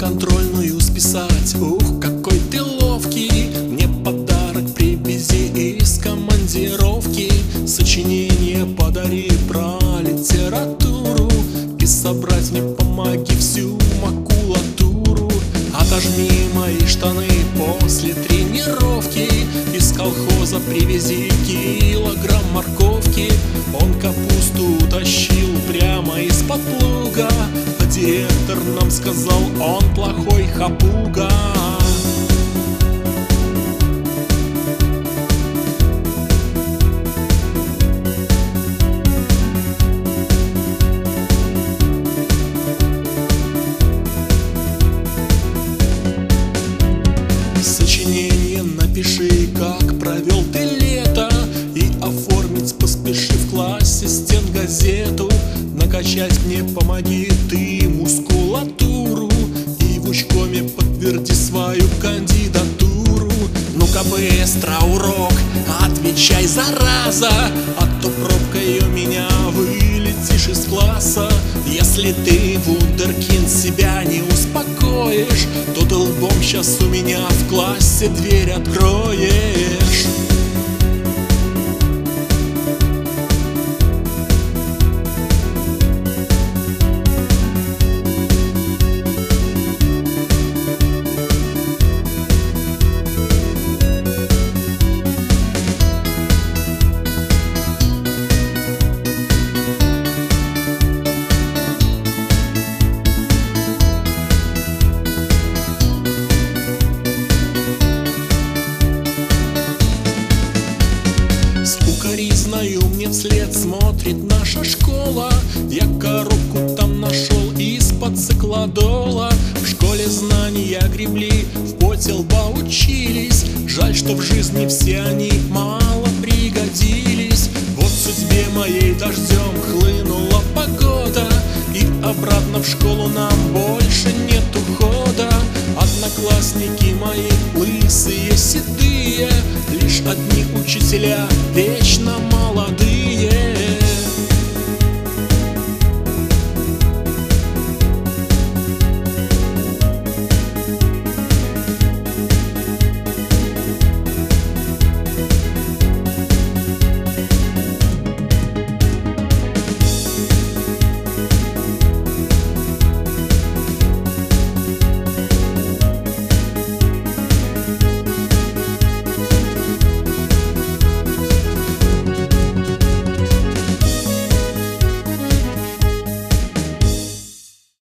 контрольную списать. Ух, какой ты ловкий, мне подарок привези из командировки. Сочинение подари про литературу и собрать мне помоги всю макулатуру. Отожми мои штаны после тренировки, из колхоза привези килограмм морковки. Он капусту тащил прямо из-под плуга, а директор нам сказал, он плохой хапуга. Сочинение напиши, как провел ты лето, и оформить поспеши в классе стенгазету. Накачать мне помоги ты мускулатуру и в учкоме подтверди свою кандидатуру. Ну-ка быстро урок, отвечай, зараза, а то пробкой у меня вылетишь из класса. Если ты, вундеркинд, себя не успокоишь, то ты лбом сейчас у меня в классе дверь откроешь. Укоризною мне вслед смотрит наша школа. Я коробку там нашел из-под циклодола. В школе знания гребли, в поте лба учились. Жаль, что в жизни все они мало пригодились. Вот судьбе моей дождем хлынула погода, и обратно в школу нам больше нет ухода. Одноклассники мои лысые, седые, лишь одни учителя